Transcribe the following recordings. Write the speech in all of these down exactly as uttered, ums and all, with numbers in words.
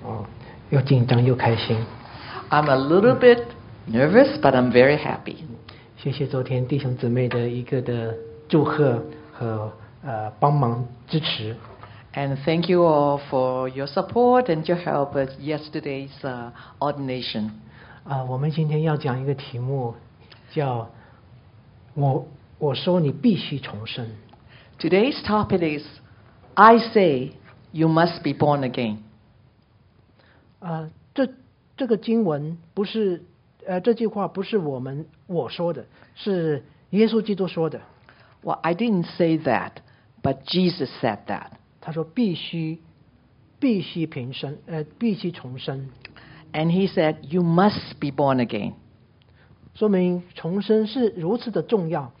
哦，又紧张又开心。 I'm a little bit nervous, but I'm very happy. 谢谢昨天弟兄姊妹的一个的祝贺和呃帮忙支持。 And thank you all for your support and your help at yesterday's uh, ordination. 啊、我们今天要讲一个题目，叫我我说你必须重生。 Today's topic is, I say you must be born again. 啊、这这个经文不是呃这句话不是我们我说的，是耶稣基督说的。 Well, I didn't say that, but Jesus said that. 他说必须必须平生呃必须重生， And he said, you must be born again. 说明重生是如此的重要。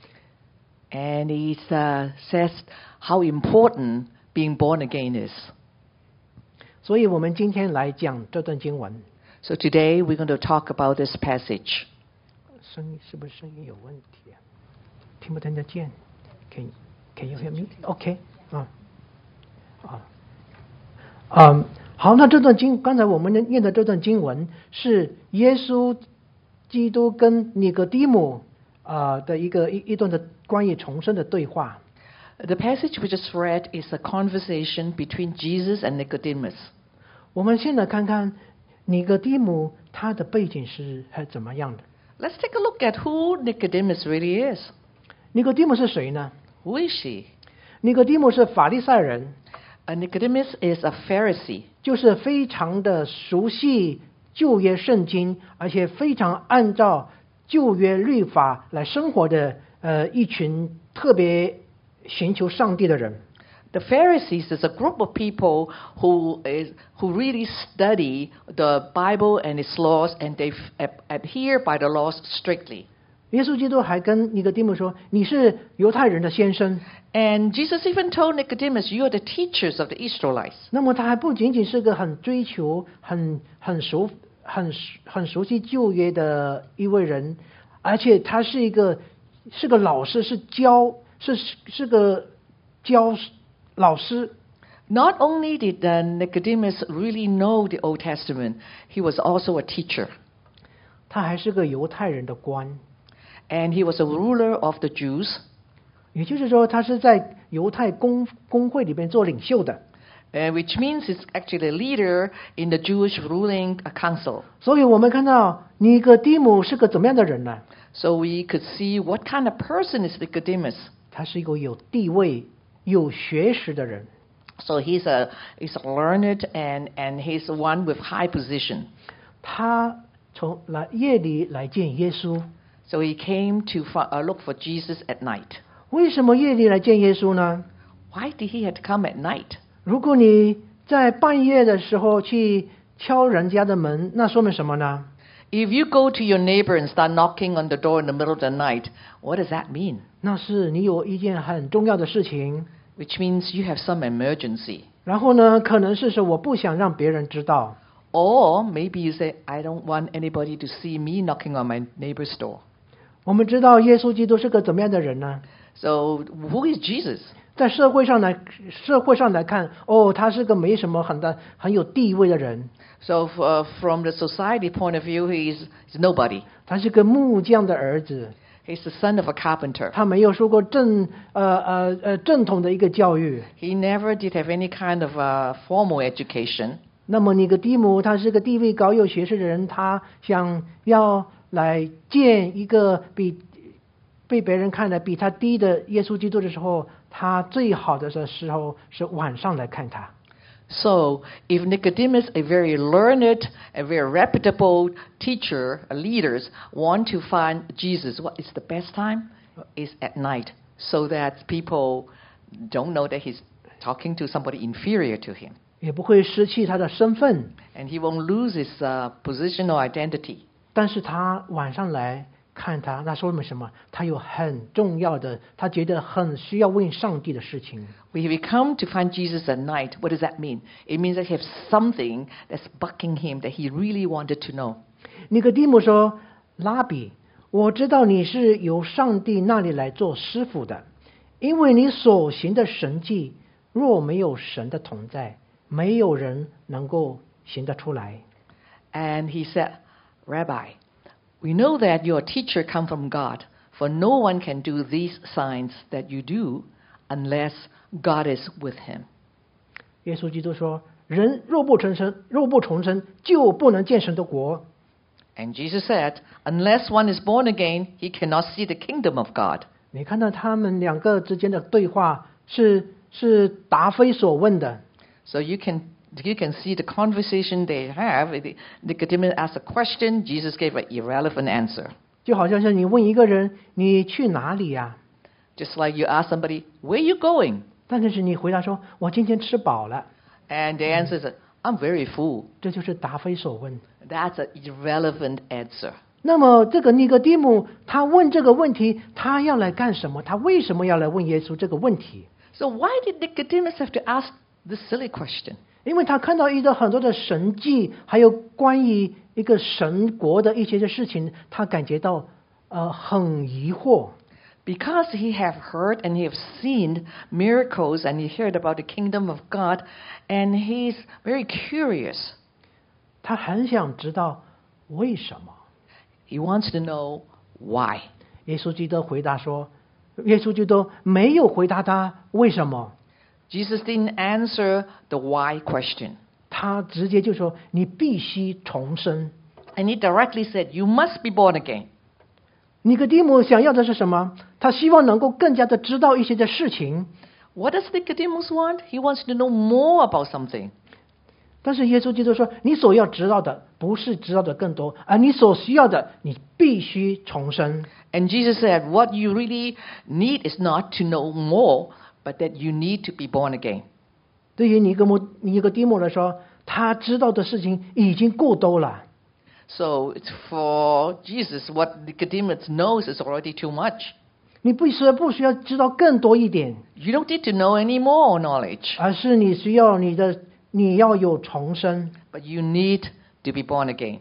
And he uh, says how important being born again is. 所以我们今天来讲这段经文。 So today we're going to talk about this passage. 声音是不是声音有问题啊？听不听得见 ？Can Can you hear me? OK 啊啊嗯，好，那这段经刚才我们念的这段经文是耶稣基督跟尼哥底母啊、呃、的一个一一段的关于重生的对话。 The passage we just read is a conversation between Jesus and Nicodemus. 我们先来看看尼哥底母他的背景是是怎么样的。 Let's take a look at who Nicodemus really is. 尼哥底母是谁呢？ Who is she? 尼哥底母是法利赛人， Uh, Nicodemus is a Pharisee. 就是非常的熟悉旧约圣经，而且非常按照旧约律法来生活的呃一群特别寻求上帝的人。 The Pharisees is a group of people who is who really study the Bible and its laws, and they f- adhere by the laws strictly. 耶稣基督还跟尼哥底母说：“你是犹太人的先生。” And Jesus even told Nicodemus, "You are the teachers of the Israelites." 那么他还不仅仅是个很追求、很很熟、很很熟悉旧约的一位人，而且他是一个是个老师，是教是是个教老师。 Not only did uh, Nicodemus really know the Old Testament, he was also a teacher, 他还是个犹太人的官， and he was a ruler of the Jews. 也就是说，他是在犹太公公会里边做领袖的。 Uh, which means he's actually a leader in the Jewish ruling uh, council. 所以我们看到尼哥底母是个怎么样的人呢？ So we could see what kind of person is Nicodemus. 他是一个有地位、有学识的人。 So he's a he's a learned and and he's one with high position. 他从来夜里来见耶稣。 So he came to fi- uh, look for Jesus at night. 为什么夜里来见耶稣呢？ Why did he have to come at night? 如果你在半夜的时候去敲人家的门，那说明什么呢？ If you go to your neighbor and start knocking on the door in the middle of the night, what does that mean? 那是你有一件很重要的事情， Which means you have some emergency. 然后呢，可能是说我不想让别人知道。 Or maybe you say, I don't want anybody to see me knocking on my neighbor's door. 我们知道耶稣基督是个怎么样的人呢？ So who is Jesus? 在社会上来，社会上来看，哦，他是个没什么很大很有地位的人， So uh, from the society point of view, he's, he's nobody. 他是个木匠的儿子， He's the son of a carpenter. 他没有受过正呃呃呃正统的一个教育。 He never did have any kind of uh, formal education. 那么尼哥底母他是个地位高有学识的人，他想要来见一个比被别人看的比他低的耶稣基督的时候，他最好的时候是晚上来看他。 So if Nicodemus, a very learned, a very reputable teacher, uh, leaders, want to find Jesus, what is the best time? Is at night, so that people don't know that he's talking to somebody inferior to him. 也不会失去他的身份， And he won't lose his uh, position or identity. 但是他晚上来看他，那说明什么？他有很重要的，他觉得很需要问上帝的事情。 If we come to find Jesus at night, what does that mean? It means that he has something that's bugging him that he really wanted to know. 尼哥底母说：“拉比，我知道你是由上帝那里来做师傅的，因为你所行的神迹，若没有神的同在，没有人能够行得出来。 And he said, Rabbi, we know that your teacher come from God, for no one can do these signs that you do unless God is with him. 耶稣基督说：“人若不重生，若不重生，就不能见神的国。” And Jesus said, unless one is born again, he cannot see the kingdom of God. 你看到他们两个之间的对话是是答非所问的。 So you can you can see the conversation they have. Nicodemus asked a question, Jesus gave an irrelevant answer. 就好像是你问一个人你去哪里呀、 Just like you ask somebody, where are you going? 但是你回答说我今天吃饱了， And the answer is, I'm very full. 这就是答非所问。 That's an irrelevant answer. 那么这个尼哥底母他问这个问题，他要来干什么？他为什么要来问耶稣这个问题？ So why did Nicodemus have to ask this silly question? 因为他看到一个很多的神迹，还有关于一个神国的一些的事情，他感觉到呃很疑惑。 Because he have heard and he have seen miracles and he heard about the kingdom of God, and he's very curious. 他很想知道为什么。 He wants to know why. 耶稣基督回答说，耶稣基督没有回答他为什么， Jesus didn't answer the why question. 他直接就说你必须重生。 And he directly said, you must be born again. 尼哥底母想要的是什么？他希望能够更加的知道一些的事情。 What does Nicodemus want? He wants to know more about something. 但是耶稣基督说，你所要知道的不是知道的更多，而你所需要的，你必须重生。 And Jesus said, what you really need is not to know more, but that you need to be born again. 对于尼哥母尼哥底母来说，他知道的事情已经够多了。 So it's for Jesus, what Nicodemus knows is already too much. 你不需要不需要知道更多一点， You don't need to know any more knowledge, 而是你需要你的你要有重生。 but you need to be born again.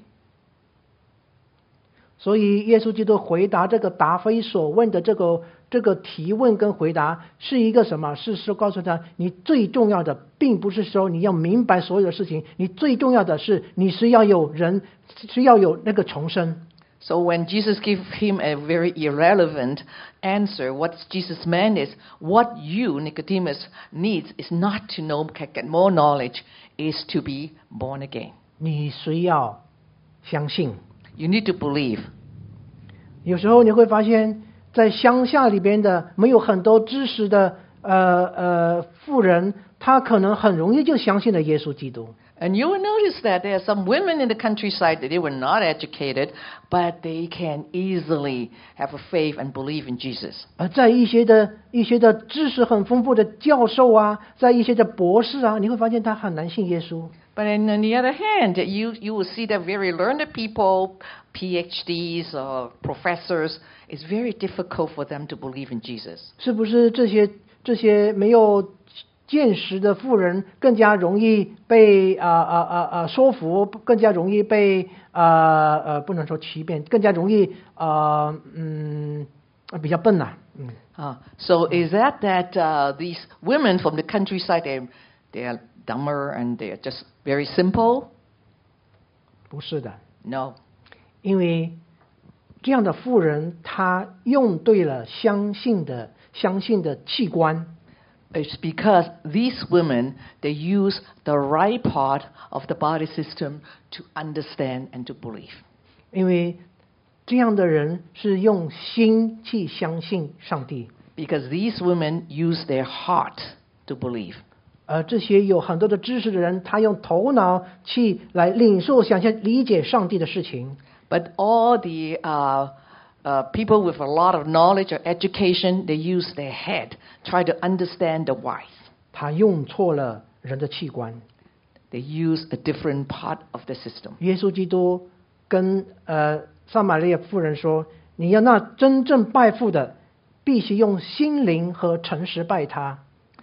所以耶稣基督回答这个答非所问的这个这个提问跟回答是一个什么？是说告诉他，你最重要的并不是说你要明白所有的事情，你最重要的是你是要有人是要有那个重生。 So when Jesus gave him a very irrelevant answer, what Jesus meant is, what you, Nicodemus, needs is not to know, get more knowledge, is to be born again. 你需要相信。 You need to believe. 有时候你会发现，在乡下里边的没有很多知识的呃呃妇人，她可能很容易就相信了耶稣基督。 And you will notice that there are some women in the countryside that they were not educated, but they can easily have a faith and believe in Jesus. 而在一些的一些的知识很丰富的教授啊，在一些的博士啊，你会发现他很难信耶稣。 But on the other hand, you, you will see that very learned people, P H Ds or professors, it's very difficult for them to believe in Jesus. 是不是这些这些没有见识的妇人更加容易被啊啊啊啊说服，更加容易被啊呃不能说欺骗，更加容易啊嗯比较笨呐、嗯。 Uh, so is that that uh, these women from the countryside, they they are dumber and they are just very simple? 不是的， No. 因为这样的妇人她用对了相信的相信的器官。 It's because these women, they use the right part of the body system to understand and to believe. 因为这样的人是用心去相信上帝， Because these women use their heart to believe. 而这些有很多的知识的人，他用头脑去来领受、想象、理解上帝的事情。 But all the uh, uh, people with a lot of knowledge or education, they use their head, try to understand the why. 他用错了人的器官。 They use a different part of the system. 耶稣基督跟呃撒玛利亚妇人说：“你要那真正拜父的，必须用心灵和诚实拜他。”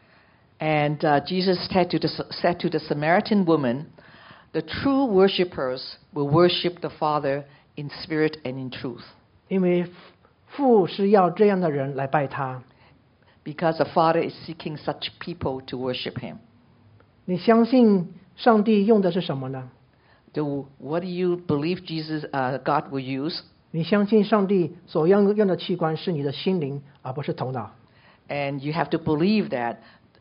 And uh, Jesus said to, the, said to the Samaritan woman, the true worshippers will worship the Father in spirit and in truth. 因为父是要这样的人来拜他。 Because the Father is seeking such people to worship Him. 你相信上帝用的是什么呢？ Do, what do you believe Jesus, uh, God will use? 你相信上帝所用用的器官是你的心灵，而不是头脑。 And you have to believe that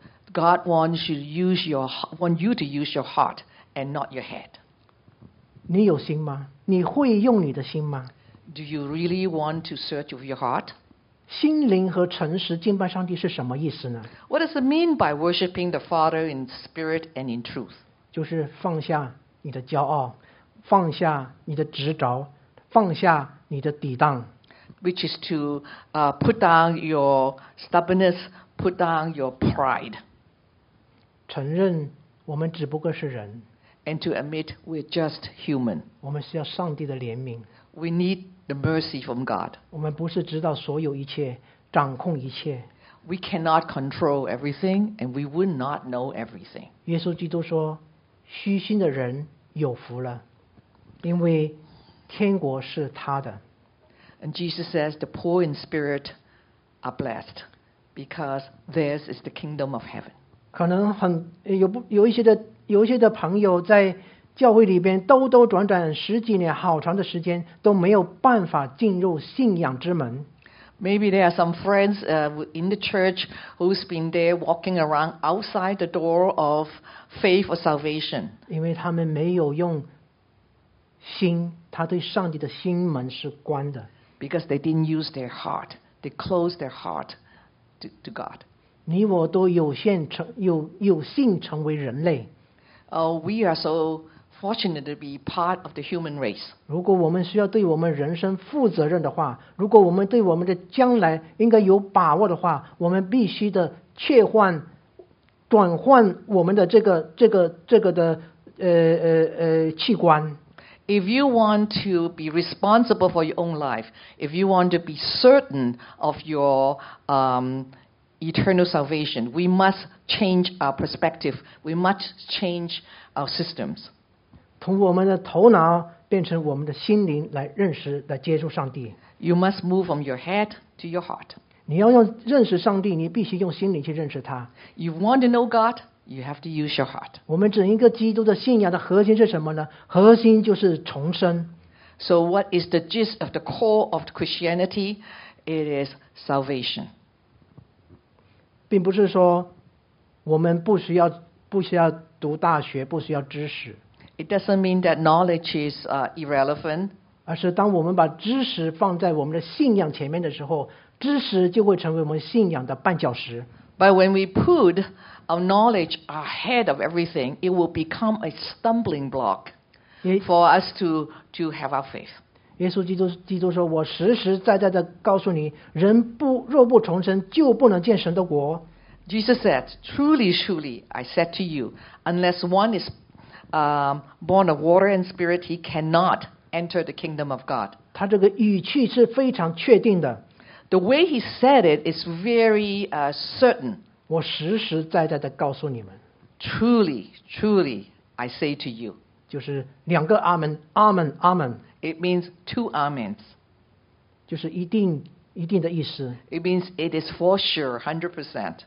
God wants you to use your want you to use your heart and not your head. 你有心吗？你会用你的心吗？ Do you really want to search with your heart? 心灵和诚实敬拜上帝是什么意思呢？ What does it mean by worshiping the Father in spirit and in truth? 就是放下你的骄傲，放下你的执着，放下你的抵挡。 Which is to uh, put down your stubbornness, put down your pride, 承认我们只不过是人， and to admit we're just human. 我们需要上帝的怜悯。 We need the mercy from God. 我们不是知道所有一切，掌控一切。 We cannot control everything, and we will not know everything. 耶稣基督说：“虚心的人有福了，因为天国是他的。” And Jesus says the poor in spirit are blessed because theirs is the kingdom of heaven. 可能很有不有一些的有一些的朋友在教会里边兜兜转转十几年，好长的时间都没有办法进入信仰之门。 Maybe there are some friends uh, in the church who's been there walking around outside the door of faith or salvation. 因为他们没有用心，他对上帝的心门是关的。 Because they didn't use their heart. They closed their heart to, to God. 你我都有限成有有幸成为人类。 Oh, we are so fortunate to be part of the human race. 如果我们需要对我们人生负责任的话，如果我们对我们的将来应该有把握的话，我们必须的切换、转换我们的这个、这个、这个的呃呃呃器官。 If you want to be responsible for your own life, if you want to be certain of your um, eternal salvation, we must change our perspective. We must change our systems. 从我们的头脑变成我们的心灵来认识、来接触上帝。 You must move from your head to your heart. 你要用认识上帝，你必须用心灵去认识他。 You want to know God, you have to use your heart. 我们整一个基督的信仰的核心是什么呢？核心就是重生。 So what is the gist of the core of Christianity? It is salvation. 并不是说我们不需要不需要读大学，不需要知识， It doesn't mean that knowledge is uh, irrelevant. 而是当我们把知识放在我们的信仰前面的时候，知识就会成为我们信仰的绊脚石。 But when we put our knowledge ahead of everything, it will become a stumbling block 耶 for us to, to have our faith. 耶稣基督基督说：“我实实在在的告诉你，人不若不重生，就不能见神的国。” Jesus said, Truly, truly, I said to you, unless one is um, born of water and spirit, he cannot enter the kingdom of God. 他这个语气是非常确定的。 The way he said it is very uh, certain. 我实实在在的告诉你们， Truly, truly, I say to you. 就是两个阿门，阿门，阿门， It means two amens. 就是一定一定的意思。 It means it is for sure, one hundred percent.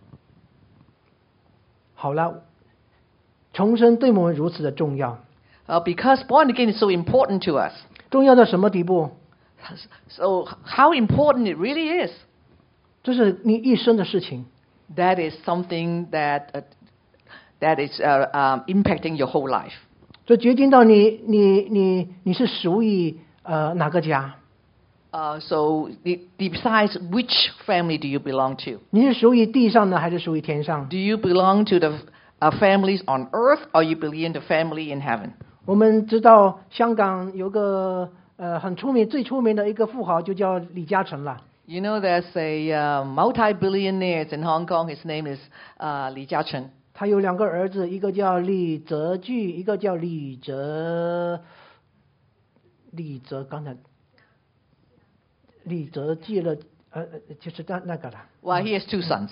好了，重生对我们如此的重要， Uh, because born again is so important to us. 重要到什么地步？ So how important it really is. 这是你一生的事情。 That is something that uh, that is uh, um, impacting your whole life. 这决定到你你你你是属于呃哪个家？ Uh, so it decides which family do you belong to. 你是属于地上呢，还是属于天上？ Do you belong to the uh, families on earth, or you belong to family in heaven? 我们知道香港有个呃很出名、最出名的一个富豪，就叫李嘉诚了。 You know, there's a uh, multi-billionaire in Hong Kong. His name is uh, Li Jiaqing. 他有两个儿子，一个叫李泽钜，一个叫李泽李泽，刚才李泽钜了，呃，就是那那个了。 Well, he has two sons.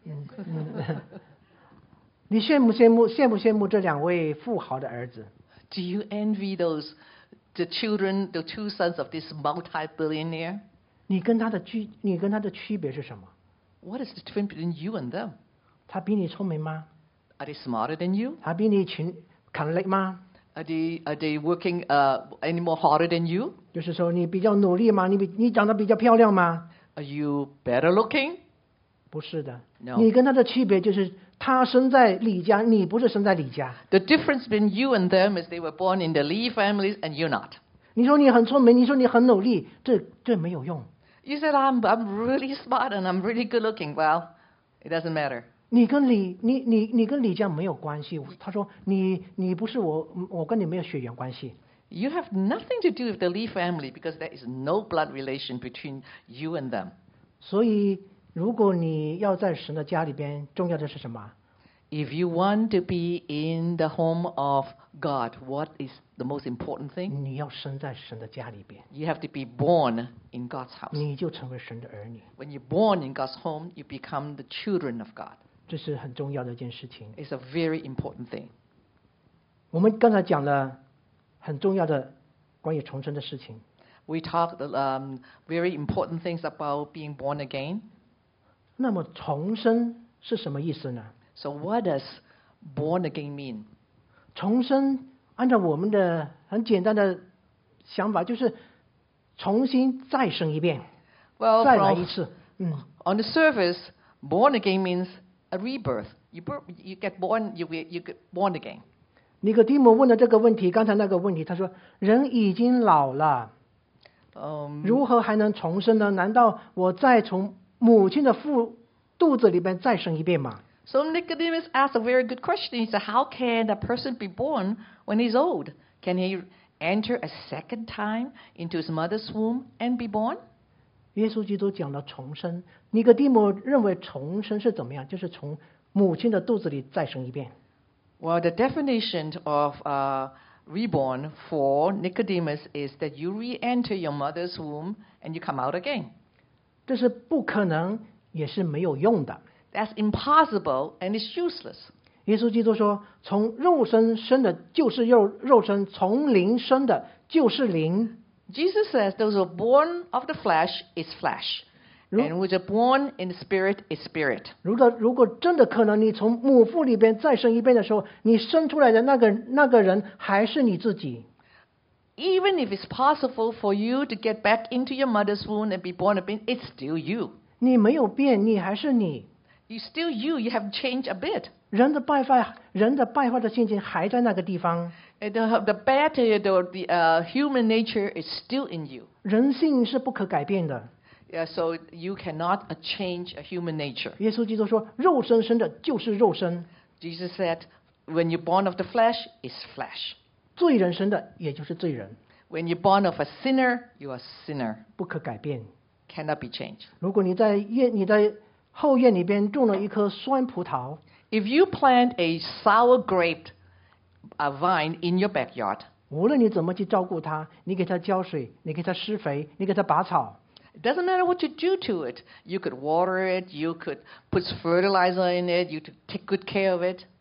你羡慕羡慕羡慕羡慕这两位富豪的儿子？ Do you envy those the children, the two sons of this multi-billionaire? 你跟他的区，你跟他的区别是什么？ What is the difference between you and them? 他比你聪明吗？ Are they smarter than you? 他比你勤勤力吗？ Are they are they working uh, any more harder than you? 就是说你比较努力吗？你比你长得比较漂亮吗？ Are you better looking? 不是的。 No. 你跟他的区别就是他生在李家，你不是生在李家。 The difference between you and them is they were born in the Lee families and you're not. 你说你很聪明，你说你很努力，这这没有用。 You said I'm I'm really smart and I'm really good looking. Well, it doesn't matter. 你跟李你你你跟李家没有关系。他说你你不是我，我跟你没有血缘关系。 You have nothing to do with the Lee family because there is no blood relation between you and them. 所以如果你要在神的家里边，重要的是什么？ If you want to be in the home of God, what is the most important thing? 你要生在神的家里边， You have to be born in God's house. 你就成为神的儿女， When you're born in God's home, you become the children of God. 这是很重要的一件事情。 It's a very important thing. 我们刚才讲了很重要的关于重生的事情。 We talked um, very important things about being born again. 那么重生是什么意思呢？ So what does born again mean? 重生按照我们的很简单的想法，就是重新再生一遍， Well, 再来 from- 一次。嗯， on the surface, born again means a rebirth. You, bur- you get born, you, get- you get born again. 尼哥底母问的这个问题，刚才那个问题，他说人已经老了， Um, 如何还能重生呢？难道我再从母亲的腹肚子里边再生一遍吗？ so Nicodemus asked a very good question. He said, how can a person be born when he's old? Can he enter a second time into his mother's womb and be born? 耶稣基督讲了重生，尼哥底母认为重生是怎么样？就是从母亲的肚子里再生一遍。 Well, the definition of uh, reborn for Nicodemus is that you re-enter your mother's womb and you come out again. 这是不可能，也是没有用的。 That's impossible and it's useless. 耶稣基督说：“从肉身生的就是肉肉身，从灵生的就是灵。 Jesus says those who are born of the flesh is flesh, Ru- and which are born in the spirit is spirit. 如果如果真的可能，你从母腹里边再生一遍的时候，你生出来的那个那个人还是你自己。 Even if it's possible for you to get back into your mother's womb and be born again, it's still you. 你没有变，你还是你。 You still you. You have changed a bit. 人的败坏，人的败坏的性情还在那个地方。 And The, the bad, uh, the, the uh, human nature is still in you. 人性是不可改变的。 Yeah, so you cannot uh, change a human nature. 耶稣基督说：“肉身生的就是肉身， Jesus said, when you're born of the flesh, it's flesh. 罪人生的也就是罪人， When you're born of a sinner, you are a sinner. 不可改变。 Cannot be changed. 如果你在院你在后院里边种了一棵酸葡萄， If you plant a sour grape uh, vine in your backyard, 无论你怎么去照顾它，你给它浇水，你给它施肥，你给它拔草， it doesn't matter what you do to it. You could water it, you could put fertilizer in it, you could take good care of it.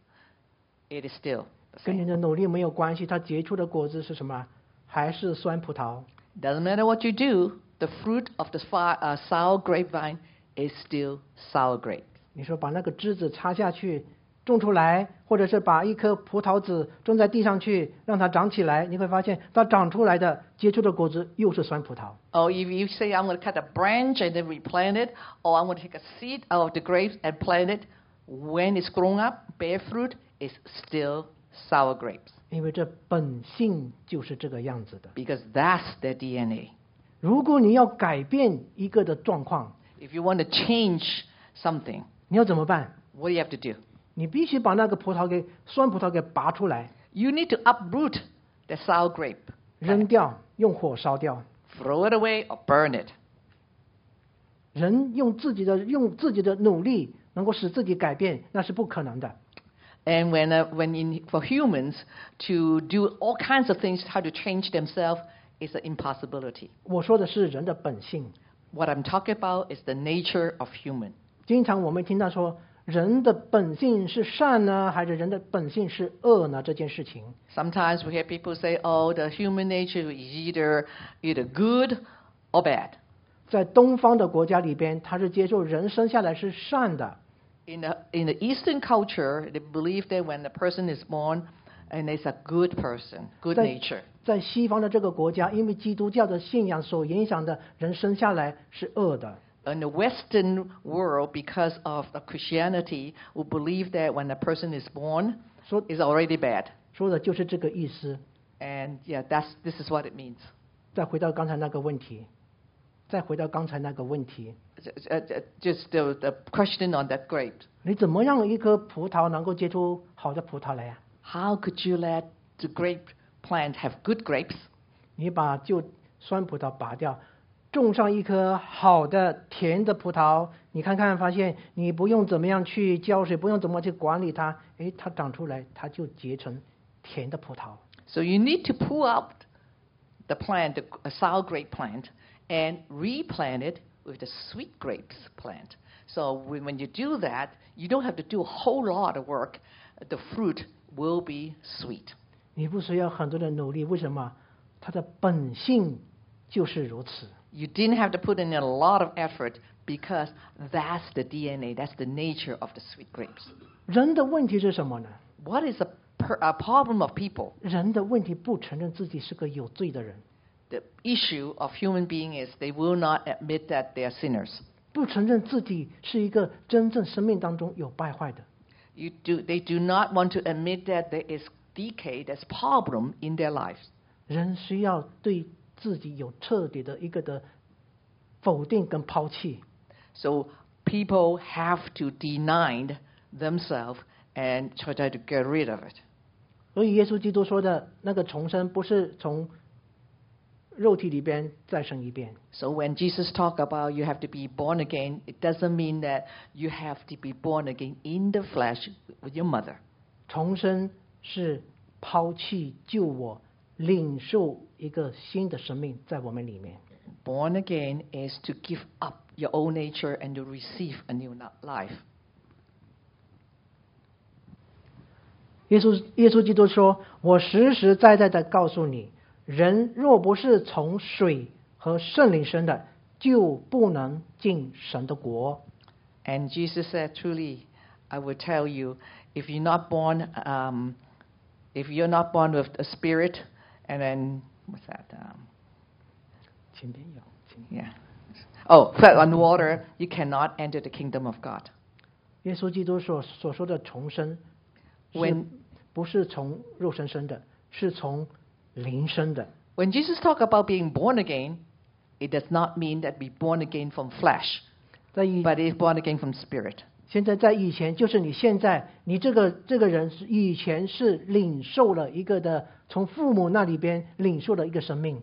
It is still the 跟你 same. 的努力没有关系。它结出的果子是什么？还是酸葡萄。 Doesn't matter what you do, the fruit of the fi- uh, sour grapevine is still sour grape. 你说把那个枝子插下去，种出来，或者是把一颗葡萄籽种在地上去，让它长起来，你会发现它长出来的结出的果子又是酸葡萄。 Or if you say, I'm going to cut a branch and then replant it, or I'm going to take a seed out of the grapes and plant it, when it's grown up, bear fruit, it's still sour grapes. 因为这本性就是这个样子的。 Because that's their D N A. 如果你要改变一个的状况， If you want to change something, 你要怎么办？ what do you have to do? 你必须把那个葡萄给酸葡萄给拔出来， You need to uproot the sour grape, 扔掉，用火烧掉。 throw it away or burn it. 人用自己的用自己的努力能够使自己改变，那是不可能的。 And when, uh, when in, for humans to do all kinds of things, how to change themselves, is an impossibility. 我说的是人的本性。 What I'm talking about is the nature of human. 经常我们听到说，人的本性是善呢，还是人的本性是恶呢？这件事情， Sometimes we hear people say, oh, the human nature is either, either good or bad. 在东方的国家里边，他是接受人生下来是善的， In the, in the Eastern culture, they believe that when a person is born, and is a good person, good 在 nature. 在西方的这个国家，因为基督教的信仰所影响的人生下来是恶的。 In the Western world, because of the Christianity, we believe that when a person is born, 说 is already bad. 说的就是这个意思。 And yeah, that's this is what it means. 再回到刚才那个问题，再回到刚才那个问题， Uh, uh, Just the, the question on that grape. 你怎么让一颗葡萄能够结出好的葡萄来呀、 How could you let the grape plant have good grapes? 你把旧酸葡萄拔掉，种上一颗好的甜的葡萄，你看看发现你不用怎么样去浇水，不用怎么去管理它，诶，它长出来，它就结成甜的葡萄。 So you need to pull out the plant, the a sour grape plant, and replant it with the sweet grapes plant. So when, when you do that, you don't have to do a whole lot of work. The fruit will be sweet. 你不需要很多的努力，为什么？它的本性就是如此。 You didn't have to put in a lot of effort because that's the D N A, that's the nature of the sweet grapes. 人的问题是什么呢？ What is a, per, a problem of people? 人的问题不承认自己是个有罪的人， The issue of human being is they will not admit that they are sinners. 不承认自己是一个真正生命当中有败坏的。 You do, they do not want to admit that there is decay, there's problem in their lives. 人需要对自己有彻底的一个的否定跟抛弃。 So people have to deny themselves and try to get rid of it. 所以耶稣基督说的那个重生，不是从肉体里边再生一遍。 So when Jesus talked about you have to be born again, it doesn't mean that you have to be born again in the flesh with your mother. 重生是抛弃旧我，领受一个新的生命在我们里面。 Born again is to give up your old nature and to receive a new life. 耶稣耶稣基督说：“我实实在在的告诉你，人若不是从水和圣灵生的，就不能进神的国。” And Jesus said, truly, I will tell you, if you're not born, um, if you're not born with a spirit, and then, what's that? Um, 前边有，请 yeah. Oh, fed on water, you cannot enter the kingdom of God. 耶稣基督所所说的重生，是 When 不是从肉身生的，是从灵生的。 when Jesus talked about being born again, it does not mean that be born again from flesh, 在以 but it is born again from spirit. 现在在以前，就是你现在，你这个这个人是以前是领受了一个的，从父母那里边领受了一个生命。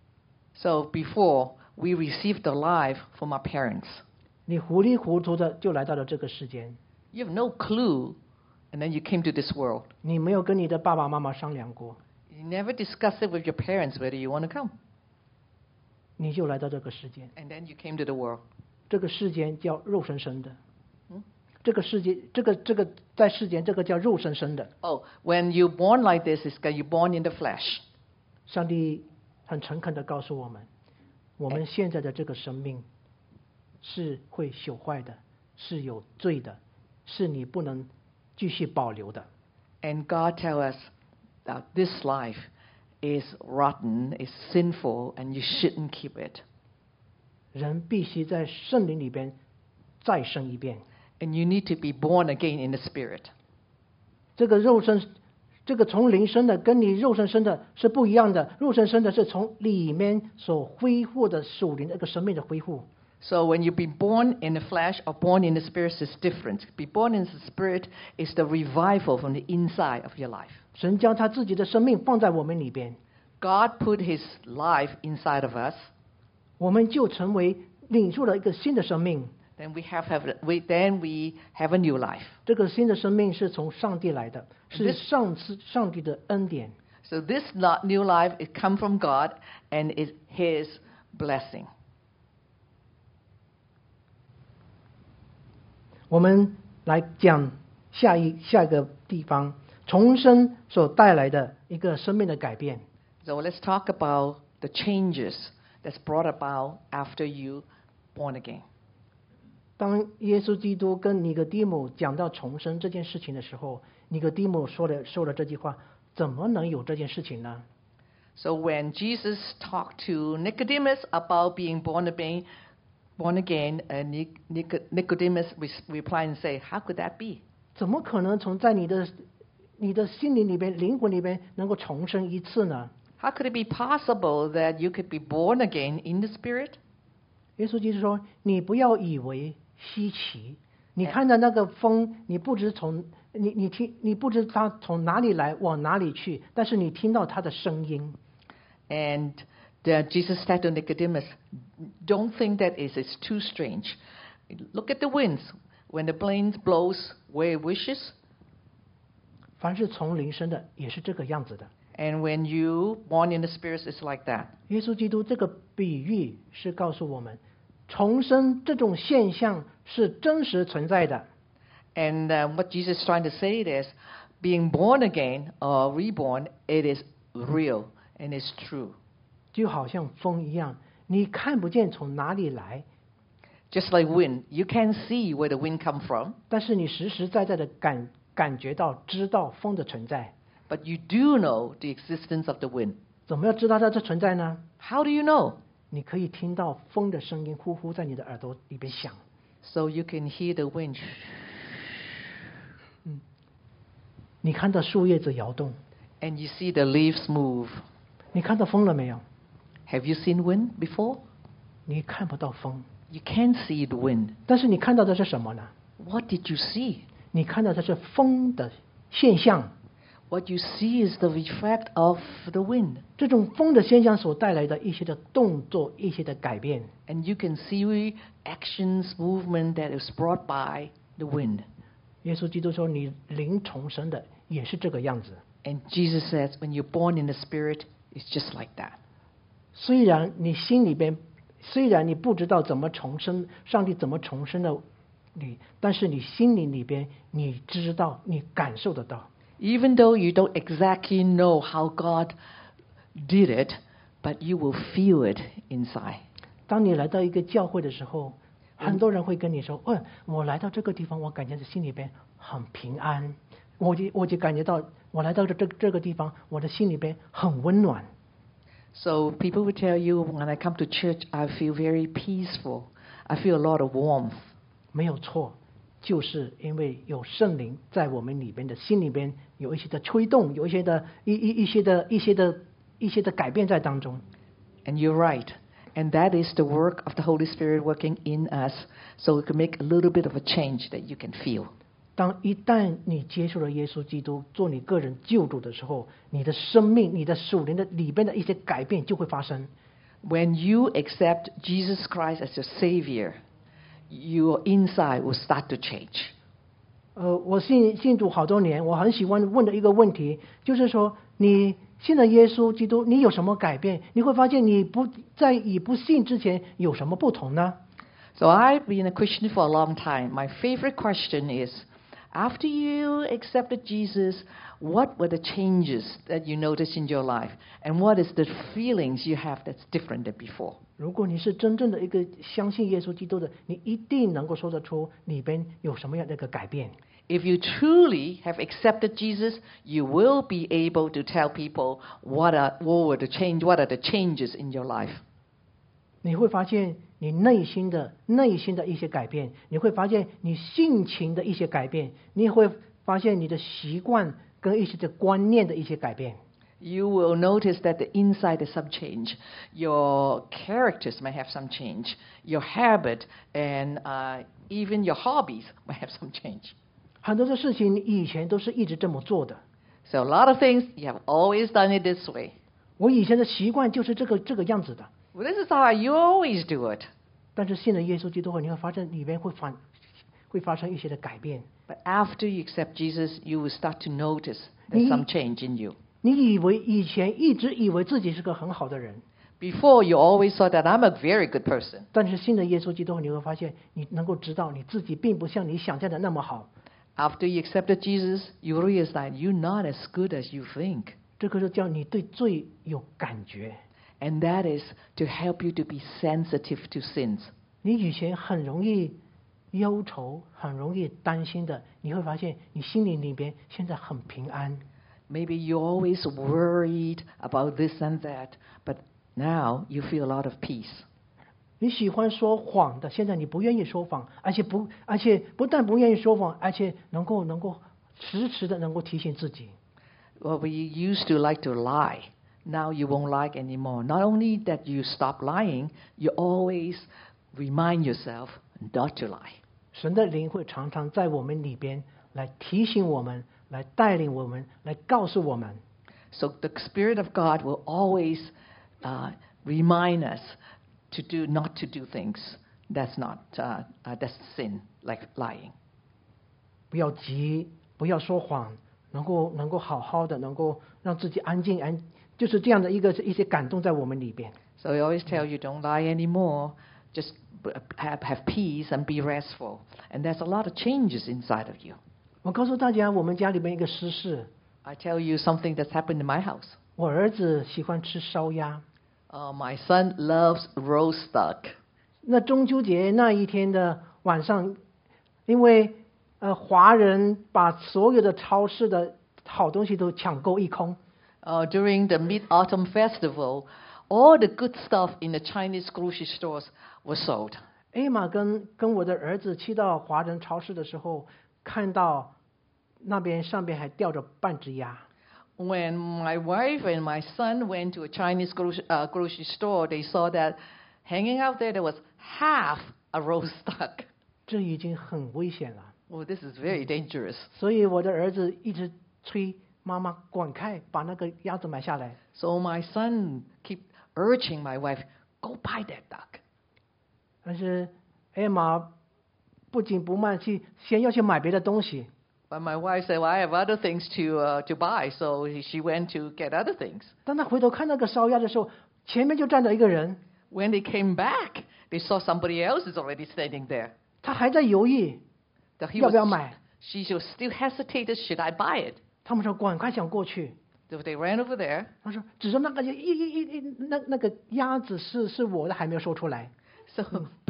So before, we received the life from our parents. 你糊里糊涂的就来到了这个世间， You have no clue, and then you came to this world. 你没有跟你的爸爸妈妈商量过， You never discuss it with your parents whether you want to come. 你就来到这个世间。 And then you came to the world. 这个世间叫肉身生的， 嗯这个世界，这个这个在世间，这个叫肉身生的。 Oh, when you're born like this, it's because you're born in the flesh. 上帝很诚恳的告诉我们，我们现在的这个生命是会朽坏的，是有罪的，是你不能继续保留的。 And God tells us that this life is rotten, is sinful, and you shouldn't keep it. 人必须在圣灵里边再生一遍。 And you need to be born again in the spirit. 这个肉身，这个从灵生的，跟你肉身生的是不一样的。肉身生的是从里面所恢复的属灵的一个生命的恢复。 So when you be born in the flesh or born in the spirit is different. Be born in the spirit is the revival from the inside of your life. 神将他自己的生命放在我们里边， God put his life inside of us. 我们就成为领受了一个新的生命。 Then we have, have we, then we have a new life. 这个新的生命是从上帝来的，是 This- 上次上帝的恩典。 So this not new life, it come from God and is his blessing. 我们来讲下一下一个地方，重生所带来的一个生命的改变。 So let's talk about the changes that's brought about after you born again. 当耶稣基督跟尼哥底母讲到重生这件事情的时候，尼哥底母说了说了这句话： 怎么能有这件事情呢？ So when Jesus talked to Nicodemus about being born again, born again, uh, Nic- Nic- Nicodemus re- replied and say, "How could that be?" 怎么可能从在你的你的心灵里边、灵魂里边能够重生一次呢？ How could it be possible that you could be born again in the Spirit? 耶稣基督说：“你不要以为稀奇，你看到那个风，你不知从你你听，你不知它从哪里来，往哪里去，但是你听到它的声音。” And the, Jesus said to Nicodemus, "Don't think that it is too strange. Look at the winds. When the wind blows where it wishes, 凡是从灵生的，也是这个样子的。 and when you born in the Spirit, it's like that." 耶稣基督这个比喻是告诉我们，重生这种现象是真实存在的。 And uh, what Jesus is trying to say is, being born again or reborn, it is real and it's true. 就好像风一样，你看不见从哪里来， Just like wind, you can't see where the wind come from, 但是你实实在在的感感觉到、知道风的存在。 but you do know the existence of the wind. 怎么要知道它的存在呢？ How do you know? 你可以听到风的声音呼呼在你的耳朵里边响。 So you can hear the wind. 你看到树叶子摇动， And you see the leaves move. 你看到风了没有？ Have you seen wind before? 你看不到风， You can't see the wind. 但是你看到的是什么呢？ What did you see? 你看到的是风的现象。 What you see is the effect of the wind. 这种风的现象所带来的一些的动作、一些的改变。 And you can see actions, movement that is brought by the wind. 耶稣基督说：“你灵重生的也是这个样子。 And Jesus says, when you're born in the Spirit, it's just like that. 虽然你心里边，虽然你不知道怎么重生，上帝怎么重生的你，但是你心灵里边，你知道，你感受得到。 Even though you don't exactly know how God did it, but you will feel it inside. 当你来到一个教会的时候，很多人会跟你说：‘哦，我来到这个地方，我感觉心里边很平安。’我就我就感觉到，我来到这这这个地方，我的心里边很温暖。” So people will tell you, when I come to church, I feel very peaceful. I feel a lot of warmth. 没有错，就是因为有圣灵在我们里边的心里边有一些的推动，有一些的一一一些的一些的一些的改变在当中。 And you're right. And that is the work of the Holy Spirit working in us, so we can make a little bit of a change that you can feel. 当一旦你接受了耶稣基督做你个人救主的时候，你的生命、你的属灵的里边的一些改变就会发生。 When you accept Jesus Christ as your Savior, your inside will start to change. 呃，我信信主好多年，我很喜欢问的一个问题，就是说，你信了耶稣基督，你有什么改变？你会发现你不在以不信之前有什么不同呢？ So I've been a Christian for a long time. My favorite question is, after you accepted Jesus, what were the changes that you noticed in your life? And what is the feelings you have that's different than before? 如果你是真正的一个相信耶稣基督的，你一定能够说得出里边有什么样的一个改变。 If you truly have accepted Jesus, you will be able to tell people what are, what were the change, what are the changes in your life. 你会发现你内心的内心的一些改变，你会发现你性情的一些改变，你也会发现你的习惯跟一些的观念的一些改变。 You will notice that the inside is some change. Your characters may have some change. Your habit and uh, even your hobbies may have some change. 很多的事情你以前都是一直这么做的， So a lot of things, you have always done it this way. 我以前的习惯就是这个这个样子的。 Well, this is how you always do it. 但是信了耶稣基督后，你会发现里面会发会发生一些的改变。 But after you accept Jesus, you will start to notice there's some change in you. 你以为以前一直以为自己是个很好的人， Before, you always thought that I'm a very good person. 但是信了耶稣基督后，你会发现你能够知道你自己并不像你想象的那么好。 After you accepted Jesus, you realize that you're not as good as you think. 这个就叫你对罪有感觉。 And that is to help you to be sensitive to sins. 你以前很容易忧愁，很容易担心的，你会发现你心里里边现在很平安。 Maybe you're always worried about this and that, but now you feel a lot of peace. 你喜欢说谎的，现在你不愿意说谎，而且不，而且不但不愿意说谎，而且能够能够时时的能够提醒自己。 Well, we used to like to lie. Now you won't lie anymore. Not only that you stop lying, you always remind yourself not to lie. 神的灵会常常在我们里边来提醒我们，来带领我们，来告诉我们。 So the Spirit of God will always uh, remind us to do not to do things that's not uh, uh, that's sin, like lying. 不要急，不要说谎，能够能够好好的，能够让自己安静安，就是这样的一个一些感动在我们里边。 So I always tell you, don't lie anymore. Just have have peace and be restful. And there's a lot of changes inside of you. 我告诉大家，我们家里边一个私事， I tell you something that's happened in my house. 我儿子喜欢吃烧鸭。 Uh, my son loves roast duck. 那中秋节那一天的晚上，因为呃华人把所有的超市的好东西都抢购一空。 Uh, during the Mid-Autumn Festival, all the good stuff in the Chinese grocery stores was sold. 艾玛跟跟我的儿子去到华人超市的时候，看到那边上边还吊着半只鸭。 When my wife and my son went to a Chinese grocery, uh, grocery store, they saw that hanging out there, there was half a roast duck. 这已经很危险了。 Oh, this is very dangerous. 所以我的儿子一直催妈妈滚开，把那个鸭子买下来。 So my son keep urging my wife, go buy that duck. 但是艾玛不紧不慢去先要去买别的东西。 But my wife said, well, I have other things to uh, to buy, so she went to get other things. 当他回头看那个烧鸭的时候，前面就站着一个人， When they came back, they saw somebody else is already standing there. 他还在犹豫 So he 要 was, 不要买。 she was still hesitated, should I buy it? 他们说赶快想过去。 So they ran over there. 他说指着那个一一一一那那个鸭子是是我的，还没有说出来。 So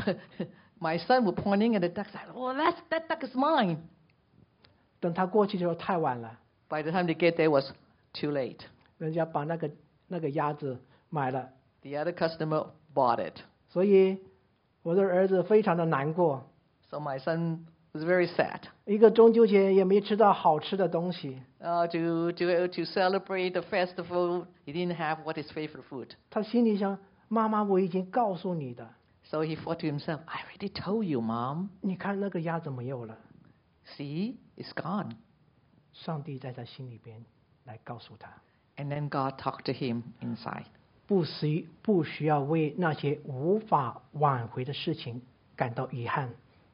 my son was pointing at the duck, said, oh, that's, that duck is mine. 等他过去的时候太晚了， By the time they get there, it was too late. 人家把那个那个鸭子买了， The other customer bought it. 所以我的儿子非常的难过。 So my son was very sad. 一个中秋节也没吃到好吃的东西， Uh, to, to, to celebrate the festival, he didn't have what his favorite food. 他心里想：妈妈，我已经告诉你的， So he thought to himself, I already told you, Mom. 你看那个鸭子没有了。 See, it's gone. 上帝在他心里边来告诉他， And then God talked to him inside. 不需不需要为那些无法挽回的事情感到遗憾。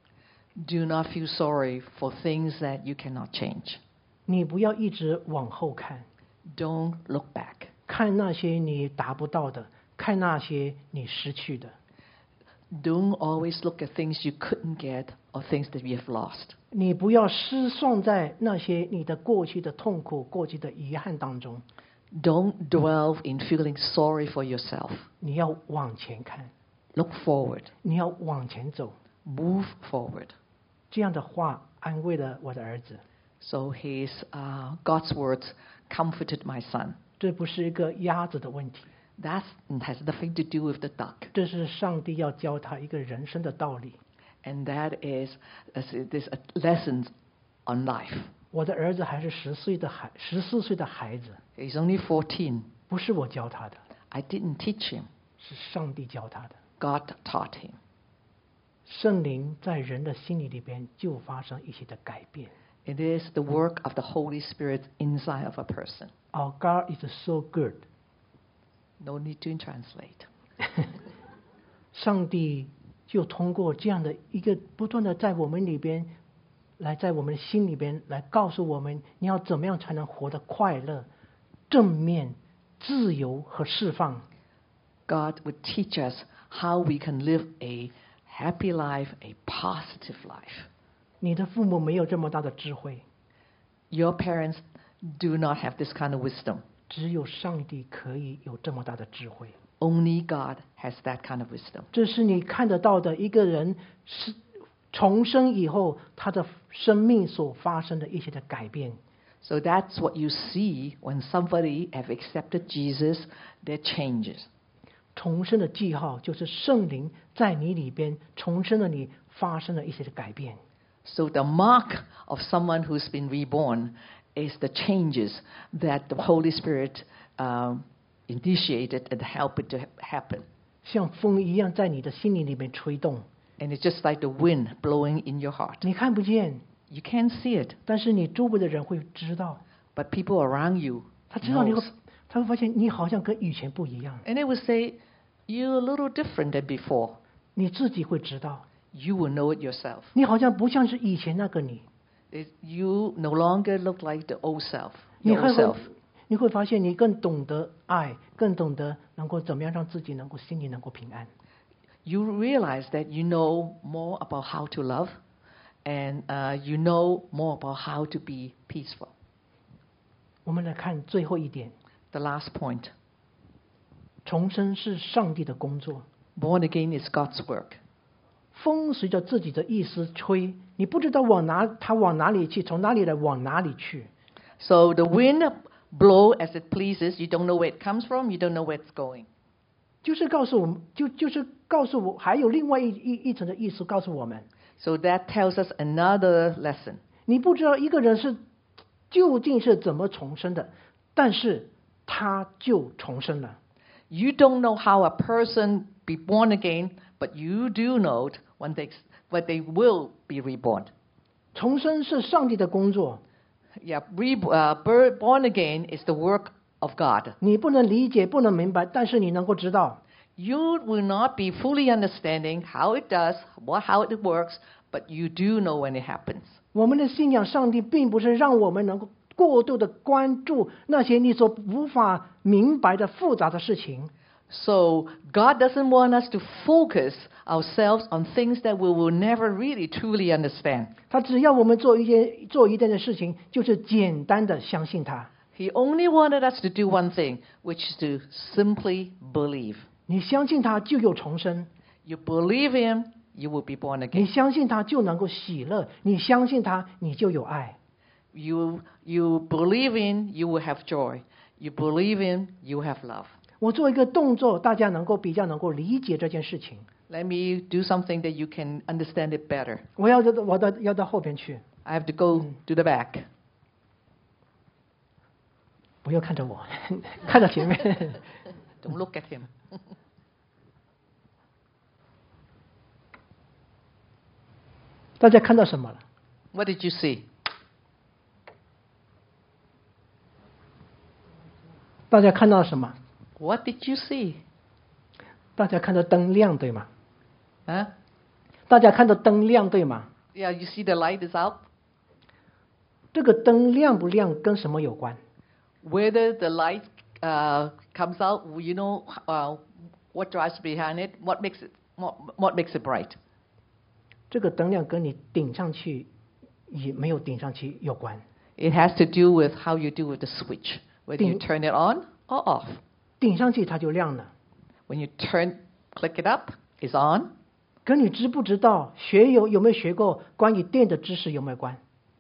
Do not feel sorry for things that you cannot change. 你不要一直往后看， Don't look back. 看那些你达不到的，看那些你失去的。 Don't always look at things you couldn't get or things that you have lost. 你不要失丧在那些你的过去的痛苦、过去的遗憾当中。 Don't dwell in feeling sorry for yourself. 你要往前看， Look forward. 你要往前走。 Move forward. 这样的话安慰了我的儿子。 So his uh, God's words comforted my son. 这不是一个鸭子的问题， That has nothing to do with the duck. 这是上帝要教他一个人生的道理。 And that is, is this a lesson on life. 我的儿子还是十岁的孩，十四岁的孩子， He's only fourteen. 不是我教他的， I didn't teach him. 是上帝教他的。 God taught him. 圣灵在人的心里里边就发生一些的改变。 It is the work of the Holy Spirit inside of a person. Our God is so good. No need to translate. 上帝就通过这样的一个不断的在我们里边，来在我们心里边来告诉我们，你要怎么样才能活得快乐、正面、自由和释放。 God would teach us how we can live a happy life, a positive life. 你的父母没有这么大的智慧， Your parents do not have this kind of wisdom. 只有上帝可以有这么大的智慧。 Only God has that kind of wisdom. 这是你看得到的一个人是重生以后他的生命所发生的一些的改变。 So that's what you see when somebody have accepted Jesus, their changes. 重生的记号就是圣灵在你里边重生了你，发生了一些的改变。 So the mark of someone who's been reborn is the changes that the Holy Spirit um, initiated and helped it to happen. 像风一样在你的心灵里面吹动。 And it's just like the wind blowing in your heart. 你看不见， You can't see it, 但是你周围的人会知道。 but people around you 他知道你会 knows.， 他会发现你好像跟以前不一样。 And they will say, you're a little different than before. 你自己会知道， You will know it yourself. 你好像不像是以前那个你。 It- You no longer look like the old self, 你 your 会 old self. 你会发现你更懂得爱，更懂得能够怎么样让自己能够心里能够平安。 You realize that you know more about how to love, and uh, you know more about how to be peaceful. 我们来看最后一点， The last point. 重生是上帝的工作。 Born again is God's work. 风随着自己的意思吹，你不知道往哪，它往哪里去，从哪里来，往哪里去。 So the wind blow as it pleases. You don't know where it comes from. You don't know where it's going. 就是告诉我们，就就是告诉我，还有另外一一一层的意思告诉我们， So that tells us another lesson. 你不知道一个人是究竟是怎么重生的，但是他就重生了。 You don't know how a person be born again, but you do know it when they, when they will be reborn. 重生是上帝的工作， Yeah, re, uh, bur- born again is the work of God. 你不能理解，不能明白，但是你能够知道， You will not be fully understanding how it does, what, how it works, but you do know when it happens. 我们的信仰上帝并不是让我们能够过度的关注那些你所无法明白的复杂的事情。 So God doesn't want us to focus ourselves on things that we will never really truly understand. 他只要我们做一件做一件的事情，就是简单的相信他。 He only wanted us to do one thing, which is to simply believe. 你相信他就有重生， You believe Him, you will be born 你 again. 相信他就能够喜乐，你相信他你就有爱。 You, you believe in, you will have joy. You believe in, you will have love. 我做一个动作，大家能够比较能够理解这件事情。 Let me do something that you can understand it better. 我要到我到要到后边去， I have to go to the back. 不要看着我，看着前面。 Don't look at him. 大家看到什么了？ What did you see? 大家看到什么？ What did you see? 大家看到灯亮对吗？ Huh? 大家看到灯亮对吗？ Yeah, you see the light is out. 这个灯亮不亮跟什么有关？ Whether the light uh, comes out, you know uh, what drives behind it, what makes it, what, what makes it bright. 这个灯亮跟你顶上去也没有顶上去有关。 It has to do with how you do with the switch, whether you Ding. turn it on or off. 顶上去它就亮了。 When you turn, click it up, it's on. 跟你知不知道学有有没有学过关于电的知识有没有关？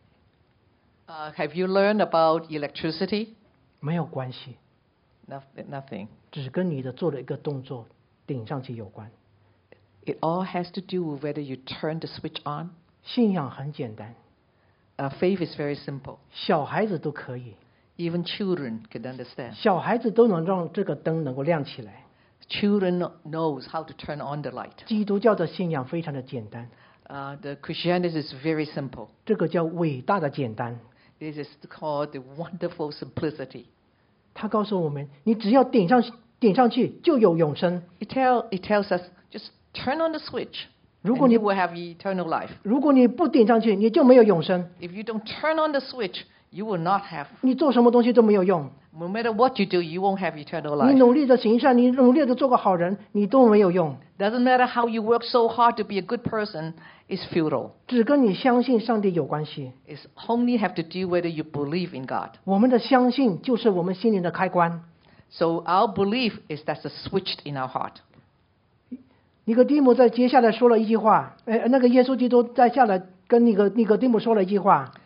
Uh, have you learned about electricity? 没有关系， Nothing. Nothing. 只跟你的做的一个动作顶上去有关。 It all has to do with whether you turn the switch on. 信仰很简单， Uh, faith is very simple. 小孩子都可以， Even children can understand. 小孩子都能让这个灯能够亮起来。 Children kno- knows how to turn on the light. 基督教的信仰非常的简单， Uh, the Christianity is very simple. 这个叫伟大的简单。 This is called the wonderful simplicity. 他告诉我们，你只要点上点上去就有永生。 It, tell, it tells us just turn on the switch 如 and 果你 you will have eternal life. 如果你不点上去，你就没有永生。 If you don't turn on the switch, you will not have. 你做什么东西都没有用。 No matter what you do, you won't have eternal 你 life. 努力的行善，你努力的做个好人，你都没有用。 Doesn't matter how you work so hard to be a good person, it's futile. 只跟你相信上帝有关系。 It's only have to do whether you believe in God. 我们的相信就是我们心灵的开关。 So our belief is that's a switch in our heart. 尼哥底母在接下来说了一句话，呃，那个耶稣基督在下来跟那个尼哥底母说了一句话，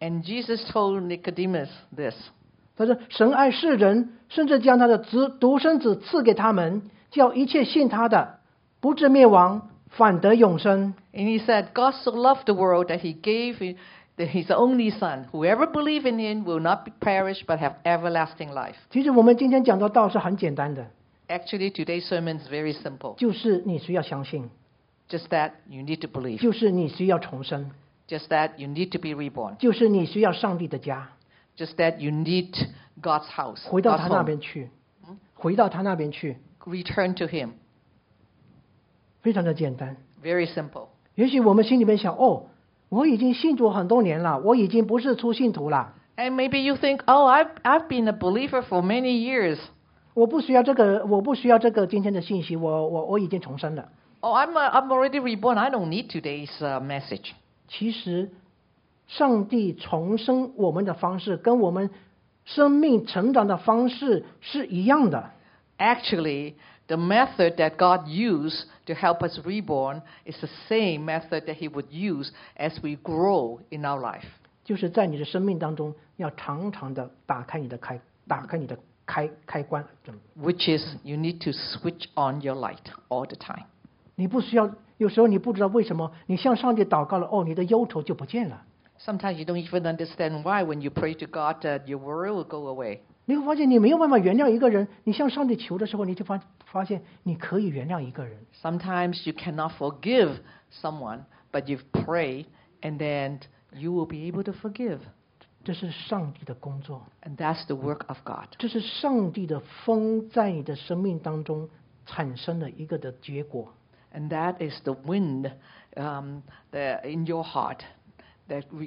And Jesus told Nicodemus this. 他说：“神爱世人，甚至将他的子独生子赐给他们，叫一切信他的，不至灭亡，反得永生。” And he said, God so loved the world that he gave his only son. Whoever believes in him will not perish but have everlasting life. 其实我们今天讲的道是很简单的， Actually, today's sermon is very simple. 就是你需要相信， Just that you need to believe. 就是你需要重生， Just that you need to be reborn. 就是你需要上帝的家， Just that you need God's house. 回到 God's 他那 home. 边去，回到他那边去， Return to him. 非常的简单。 Very simple. 也许我们心里面想，哦，我已经信主很多年了，我已经不是初信徒了， And maybe you think, oh, I've, I've been a believer for many years. 我不需要这个，我不需要这个今天的信息，我我我已经重生了。 Oh, I'm, uh, I'm already reborn. I don't need today's uh, message. 其实，上帝重生我们的方式跟我们生命成长的方式是一样的。 Actually, the method that God used to help us reborn is the same method that he would use as we grow in our life. 就是在你的生命当中，要常常的打开你的开，打开你的开开关。 Which is you need to switch on your light all the time. 你不需要，有时候你不知道为什么，你向上帝祷告了，哦，你的忧愁就不见了。 Sometimes you don't even understand why when you pray to God that your worry will go away. 你会发现你没有办法原谅一个人，你向上帝求的时候，你就发发现你可以原谅一个人。 Sometimes you cannot forgive someone, but you pray and then you will be able to forgive. 这是上帝的工作， And that's the work of God. 这是上帝的风在你的生命当中产生的一个的结果。 And that is the wind um, the, in your heart that we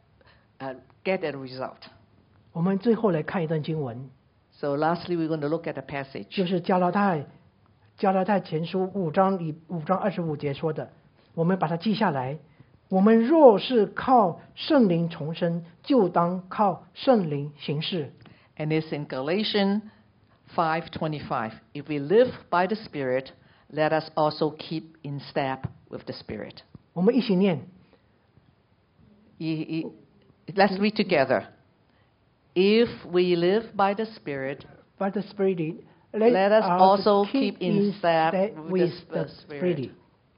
uh, get a result. 我们最后来看一段经文， So lastly, we're going to look at a passage. 就是加拉太加拉太前书五章里五章二十五节说的，我们把它记下来。我们若是靠圣灵重生，就当靠圣灵行事。 And it's in Galatians five twenty-five. If we live by the Spirit, let us also keep in step with the Spirit. 我们一起念， E- e- Let's read together. If we live by the Spirit, by the Spirit, let us also keep keep in step with with the the Spirit. Spirit.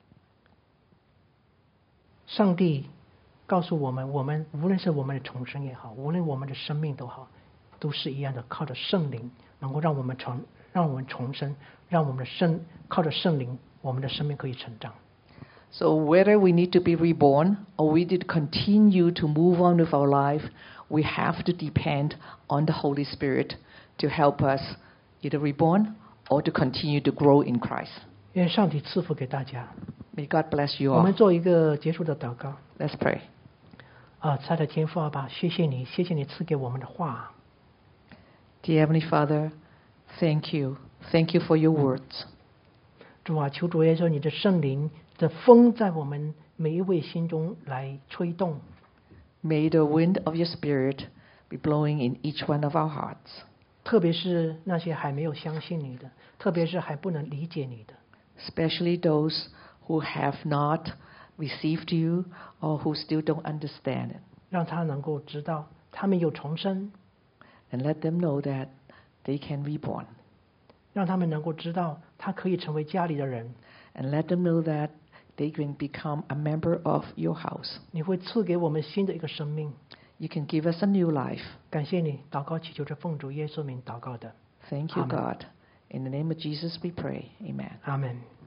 上帝告诉我们，我们无论是我们的重生也好，无论我们的生命都好，都是一样的，靠着圣灵，能够让我们重，让我们重生，让我们的生靠着圣灵，我们的生命可以成长。 So whether we need to be reborn or we need to continue to move on with our life, we have to depend on the Holy Spirit to help us either reborn or to continue to grow in Christ. 愿上帝赐福给大家。 May God bless you 我 all. 们做一个结束的祷告。 Let's pray. 啊，亲爱的天父阿爸，谢谢你，谢谢你赐给我们的话。 Dear Heavenly Father, thank you. Thank you for your words. 主啊，求主耶稣，你的圣灵的风在我们每一位心中来吹动。 May the wind of your Spirit be blowing in each one of our hearts, 特别是那些还没有相信你的，特别是还不能理解你的， especially those who have not received you or who still don't understand it. 让他能够知道他们有重生， And let them know that they can reborn. 让他们能够知道他可以成为家里的人。 And let them know that they can become a member of your house. 你会赐给我们新的一个生命。 You can give us a new life. 感谢你，祷告祈求着奉主耶稣名祷告的， Thank you, Amen. God. In the name of Jesus we pray. Amen. 阿门。